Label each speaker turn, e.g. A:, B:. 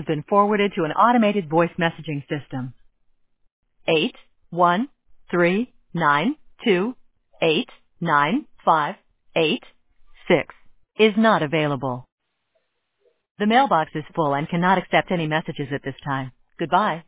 A: been forwarded to an automated voice messaging system. 81392895886 is not available. The mailbox is full and cannot accept any messages at this time. Goodbye.